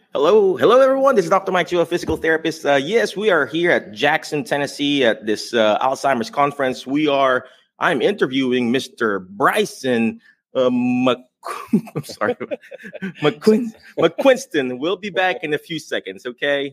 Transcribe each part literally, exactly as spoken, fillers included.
Hello, hello, everyone. This is Doctor Mike Chu, a physical therapist. Uh, yes, we are here at Jackson, Tennessee, at this uh, Alzheimer's conference. We are. I'm interviewing Mister Bryson uh, Mc. I'm sorry, McQuin- McQuinston. We'll be back in a few seconds. Okay.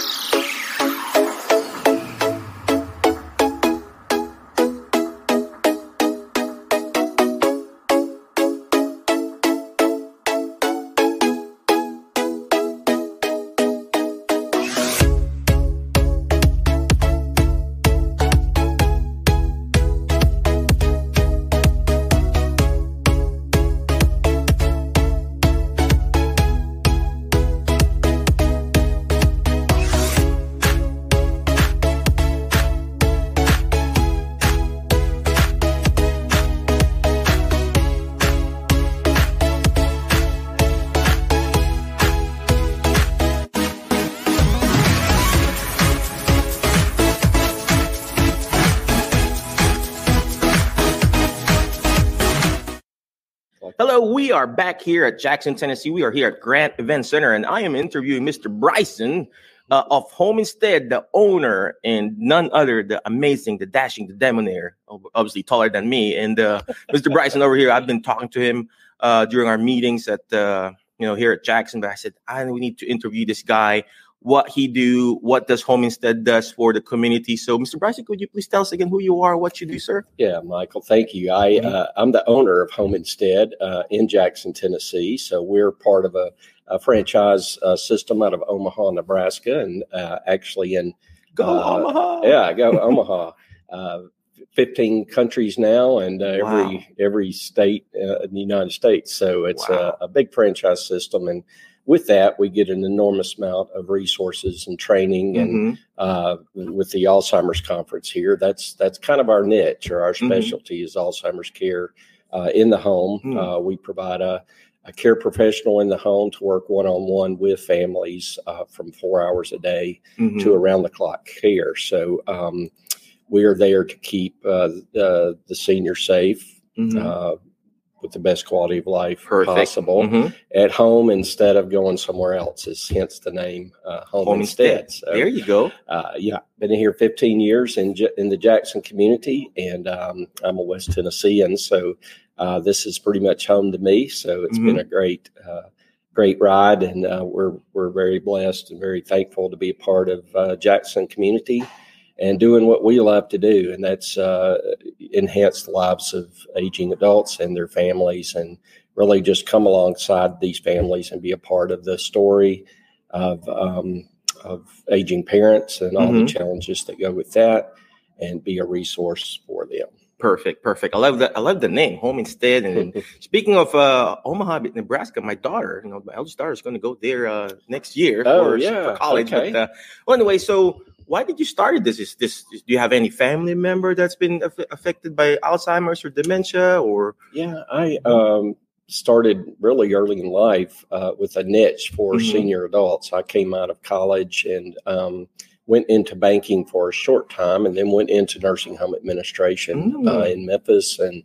Hello, we are back here at Jackson, Tennessee. We are here at Grant Event Center, and I am interviewing Mister Bryson uh, of Homestead, the owner, and none other, the amazing, the dashing, the debonair, obviously taller than me. And uh, Mister Bryson over here, I've been talking to him uh, during our meetings at, uh, you know, here at Jackson. But I said, I we need to interview this guy. What he do, what does Homestead does for the community. So, Mister Bryson, could you please tell us again who you are, what you do, sir? Yeah, Michael, thank you. I, mm-hmm. uh, I'm the owner of Homestead uh, in Jackson, Tennessee. So we're part of a, a franchise uh, system out of Omaha, Nebraska, and uh, actually in Go uh, Omaha. Yeah, go Omaha. Uh, fifteen countries now, and uh, Wow. every every state uh, in the United States. So it's Wow. a, a big franchise system, and with that, we get an enormous amount of resources and training. And Mm-hmm. uh, with the Alzheimer's conference here, that's that's kind of our niche, or our Mhm. specialty is Alzheimer's care uh, in the home. Mm. Uh, we provide a, a care professional in the home to work one-on-one with families uh, from four hours a day Mhm. to around-the-clock care. So um, we are there to keep uh, the, the senior safe, Mhm. uh, with the best quality of life Perfect. possible Mhm. at home instead of going somewhere else, is hence the name uh, Home, Home Instead. instead. So, There you go. uh, yeah, been here fifteen years in J- in the Jackson community, and um, I'm a West Tennessean, so uh, this is pretty much home to me. So it's Mhm. been a great, uh, great ride, and uh, we're we're very blessed and very thankful to be a part of uh, Jackson community and doing what we love to do, and that's uh, enhance the lives of aging adults and their families, and really just come alongside these families and be a part of the story of um, of aging parents and all Mhm. the challenges that go with that, and be a resource for them. Perfect, perfect. I love that. I love the name, Home Instead. And speaking of uh, Omaha, Nebraska, my daughter, you know, my eldest daughter is going to go there uh, next year Oh, for, yeah. for college. Okay. But uh, well, anyway, so why did you start this? Is this? Do you have any family member that's been aff- affected by Alzheimer's or dementia? Or Yeah, I um, started really early in life uh, with a niche for Mhm. senior adults. I came out of college and um, went into banking for a short time, and then went into nursing home administration Mm. uh, in Memphis, and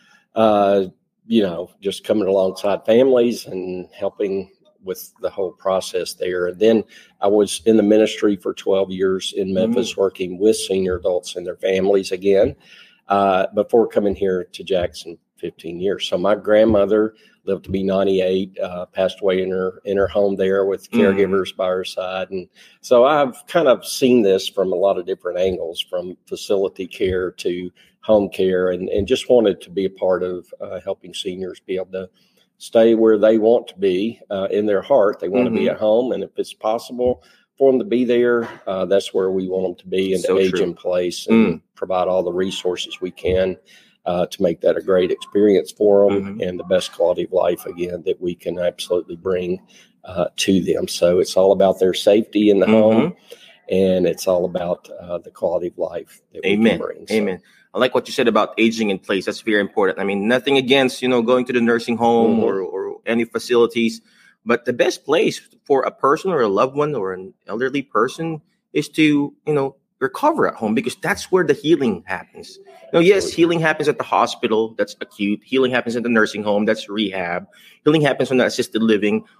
uh, you know, just coming alongside families and helping with the whole process there. And then I was in the ministry for twelve years in Memphis, working with senior adults and their families again, uh, before coming here to Jackson fifteen years. So my grandmother lived to be ninety-eight, uh, passed away in her in her home there with caregivers by her side. And so I've kind of seen this from a lot of different angles, from facility care to home care, and, and just wanted to be a part of uh, helping seniors be able to stay where they want to be uh, in their heart. They want Mhm. to be at home, and if it's possible for them to be there, uh, that's where we want them to be, and So to age true. in place, and provide all the resources we can uh, to make that a great experience for them, Mhm. and the best quality of life, again, that we can absolutely bring uh, to them. So it's all about their safety in the Mhm. home, and it's all about uh, the quality of life that we Amen. can bring. So, Amen. I like what you said about aging in place. That's very important. I mean, nothing against, you know, going to the nursing home Mhm. or, or any facilities, but the best place for a person or a loved one or an elderly person is to, you know, recover at home, because that's where the healing happens. You know, yes, Absolutely. healing happens at the hospital. That's acute. Healing happens at the nursing home. That's rehab. Healing happens on the assisted living.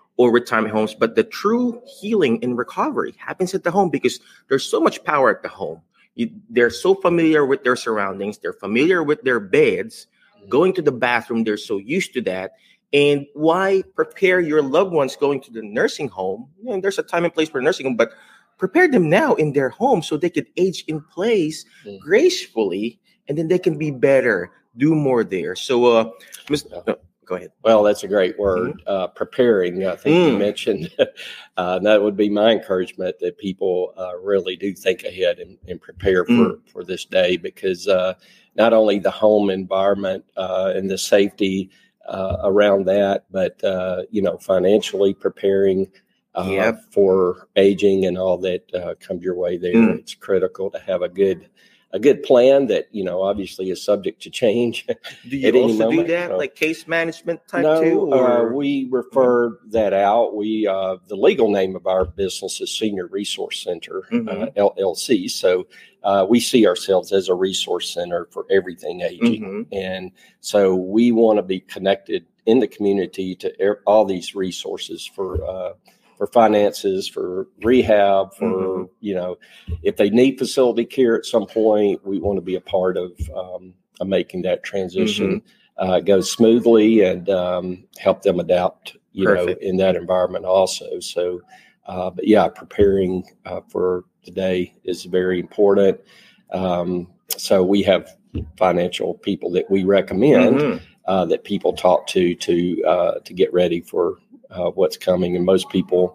or retirement homes, but the true healing and recovery happens at the home because there's so much power at the home. You, they're so familiar with their surroundings. They're familiar with their beds. Going to the bathroom, they're so used to that. And why prepare your loved ones going to the nursing home? You know, there's a time and place for nursing home, but prepare them now in their home so they could age in place mm. gracefully, and then they can be better, do more there. So, uh, Mister Oh, go ahead. Well, that's a great word, mm-hmm. uh, preparing. I think mm. you mentioned uh, that would be my encouragement, that people uh, really do think ahead and, and prepare for, mm. for this day, because uh, not only the home environment uh, and the safety uh, around that, but, uh, you know, financially preparing uh, yep. for aging and all that uh, comes your way there. Mm. It's critical to have a good a good plan that, you know, obviously is subject to change. Do you also do that, so, like case management type no, too? Or? Uh, we refer mm-hmm. that out. We uh, the legal name of our business is Senior Resource Center, mm-hmm. uh, L L C. So uh, we see ourselves as a resource center for everything aging. Mm-hmm. And so we want to be connected in the community to er- all these resources for uh for finances, for rehab, for, mm-hmm. you know, if they need facility care at some point, we want to be a part of, um, of making that transition mm-hmm. uh, go smoothly and um, help them adapt, you Perfect. know, in that environment also. So, uh, but yeah, preparing uh, for today is very important. Um, so we have financial people that we recommend mm-hmm. uh, that people talk to, to, uh, to get ready for Uh, what's coming. And most people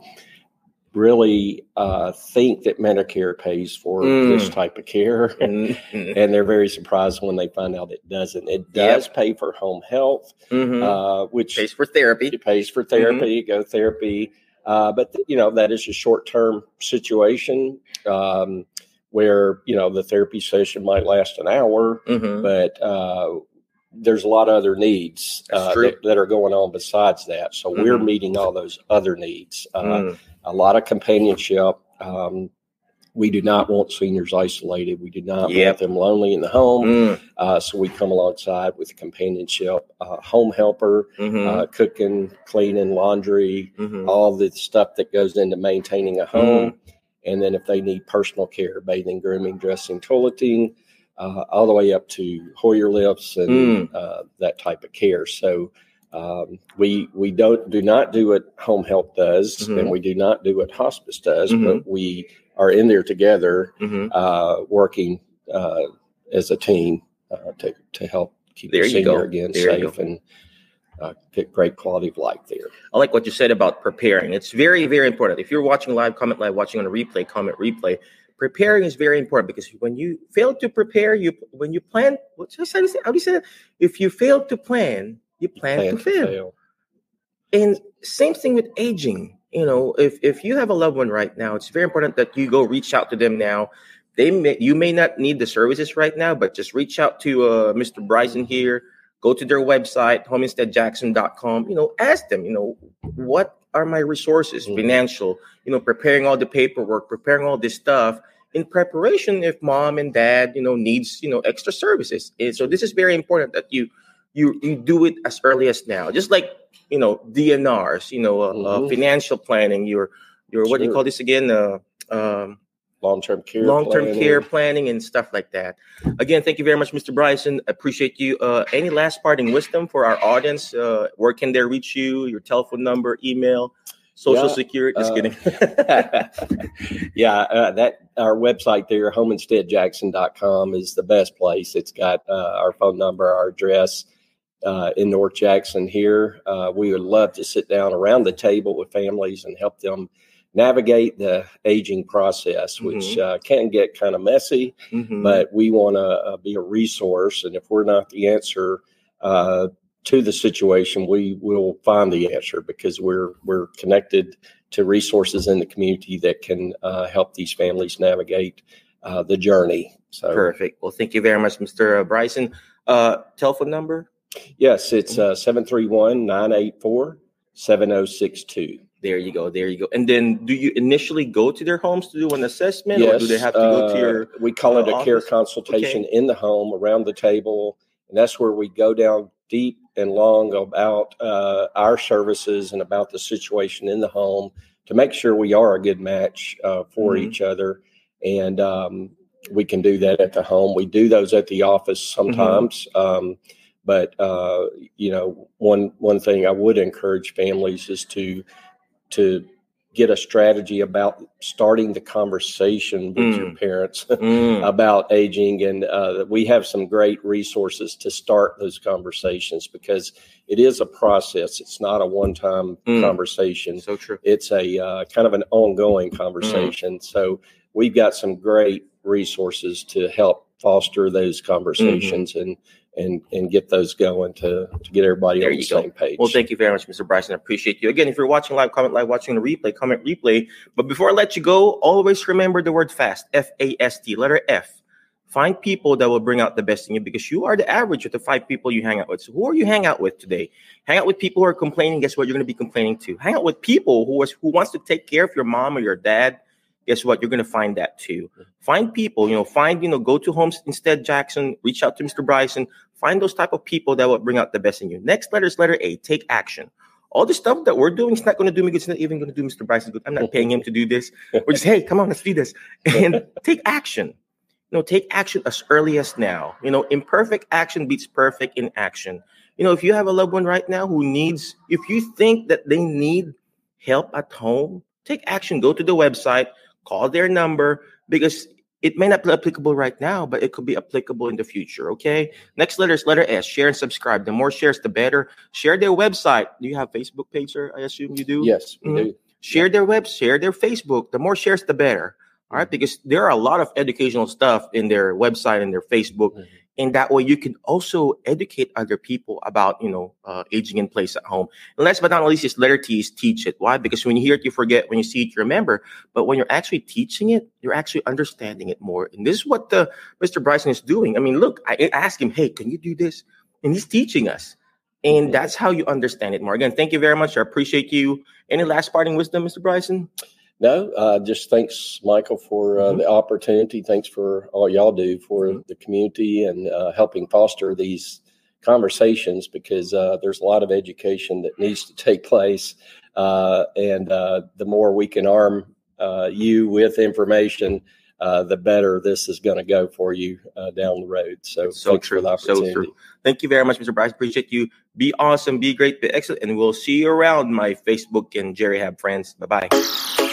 really uh, think that Medicare pays for mm. this type of care. Mm-hmm. And they're very surprised when they find out it doesn't. It does yep. pay for home health, mm-hmm. uh, which pays for therapy. It pays for therapy, mm-hmm. go therapy. Uh, but, you know, that is a short-term situation um, where, you know, the therapy session might last an hour, mm-hmm. but uh there's a lot of other needs uh, that, that are going on besides that. So mm-hmm. we're meeting all those other needs. Uh, mm. A lot of companionship. Um, we do not want seniors isolated. We do not yep. want them lonely in the home. Mm. Uh, so we come alongside with companionship, uh, home helper, mm-hmm. uh, cooking, cleaning, laundry, mm-hmm. all the stuff that goes into maintaining a home. Mm. And then if they need personal care, bathing, grooming, dressing, toileting, Uh, all the way up to Hoyer lifts and mm. uh, that type of care. So um, we we don't do not do what home health does, mm-hmm. and we do not do what hospice does, mm-hmm. but we are in there together, mm-hmm. uh, working uh, as a team uh, to to help keep there the senior again there safe and uh, get great quality of life there. I like what you said about preparing. It's very, very important. If you're watching live, comment live, watching on a replay, comment replay. Preparing is very important, because when you fail to prepare, you when you plan, what's how do you say? How do you say that? If you fail to plan, you plan, plan to, fail. to fail. And same thing with aging. You know, if if you have a loved one right now, it's very important that you go reach out to them now. They may, you may not need the services right now, but just reach out to uh, Mister Bryson here. Go to their website, homestead jackson dot com. You know, ask them. You know, what are my resources, mm-hmm. financial, you know, preparing all the paperwork, preparing all this stuff in preparation if mom and dad, you know, needs, you know, extra services. And so this is very important that you, you, you do it as early as now, just like, you know, D N Rs, you know, uh, mm-hmm. uh, financial planning, your, your, sure. what do you call this again? Uh, um, Long-term care long-term planning. care planning and stuff like that. Again, thank you very much, Mister Bryson. Appreciate you. Uh, any last parting wisdom for our audience? Uh, where can they reach you? Your telephone number, email, social yeah, security? Just uh, kidding. yeah, uh, that our website there, homestead jackson dot com, is the best place. It's got uh, our phone number, our address uh, in North Jackson here. Uh, we would love to sit down around the table with families and help them navigate the aging process, which mm-hmm. uh, can get kind of messy, mm-hmm. but we want to uh, be a resource. And if we're not the answer uh, to the situation, we will find the answer, because we're we're connected to resources in the community that can uh, help these families navigate uh, the journey. So perfect. Well, thank you very much, Mister Bryson. Uh, telephone number? Yes, it's uh, seven three one, nine eight four, seven oh six two. There you go. There you go. And then do you initially go to their homes to do an assessment, yes, or do they have to go to your uh, we call uh, it a office? care consultation okay. in the home around the table. And that's where we go down deep and long about uh, our services and about the situation in the home to make sure we are a good match uh, for mm-hmm. each other. And um, we can do that at the home. We do those at the office sometimes. Mm-hmm. Um, but, uh, you know, one one thing I would encourage families is to to get a strategy about starting the conversation with mm. your parents mm. about aging. And uh, we have some great resources to start those conversations, because it is a process. It's not a one-time mm. conversation. So true. It's a uh, kind of an ongoing conversation. Mm. So we've got some great resources to help foster those conversations mm-hmm. and and and get those going to, to get everybody there on the same go. page. Well, thank you very much, Mister Bryson. I appreciate you. Again, if you're watching live, comment live, watching the replay, comment replay. But before I let you go, always remember the word FAST, F A S T, letter F. Find people that will bring out the best in you, because you are the average of the five people you hang out with. So who are you hang out with today? Hang out with people who are complaining. Guess what? You're going to be complaining too. Hang out with people who, is, who wants to take care of your mom or your dad. Guess what? You're going to find that too. Find people, you know, find, you know, go to Homes Instead Jackson, reach out to Mister Bryson, find those type of people that will bring out the best in you. Next letter is letter A, take action. All the stuff that we're doing is not going to do me good. It's not even going to do Mister Bryson good. I'm not paying him to do this. We're just, hey, come on, let's do this. And take action. You know, take action as early as now. You know, imperfect action beats perfect in action. You know, if you have a loved one right now who needs, if you think that they need help at home, take action. Go to the website. Call their number, because it may not be applicable right now, but it could be applicable in the future, okay? Next letter is letter S, share and subscribe. The more shares, the better. Share their website. Do you have a Facebook page, sir? I assume you do? Yes, we mm-hmm. do. Share their web, share their Facebook. The more shares, the better, all right? Because there are a lot of educational stuff in their website and their Facebook, mm-hmm. and that way you can also educate other people about, you know, uh, aging in place at home. And last but not least is letter T, is teach it. Why? Because when you hear it, you forget. When you see it, you remember. But when you're actually teaching it, you're actually understanding it more. And this is what the Mister Bryson is doing. I mean, look, I asked him, hey, can you do this? And he's teaching us. And that's how you understand it more. Again, thank you very much. I appreciate you. Any last parting wisdom, Mister Bryson? No, uh, just thanks, Michael, for uh, mm-hmm. the opportunity. Thanks for all y'all do for mm-hmm. the community and uh, helping foster these conversations, because uh, there's a lot of education that needs to take place. Uh, and uh, the more we can arm uh, you with information, uh, the better this is going to go for you uh, down the road. So, so thanks true. for the opportunity. So true. Thank you very much, Mister Bryce. Appreciate you. Be awesome, be great, be excellent. And we'll see you around, my Facebook and Jerry Hab friends. Bye-bye.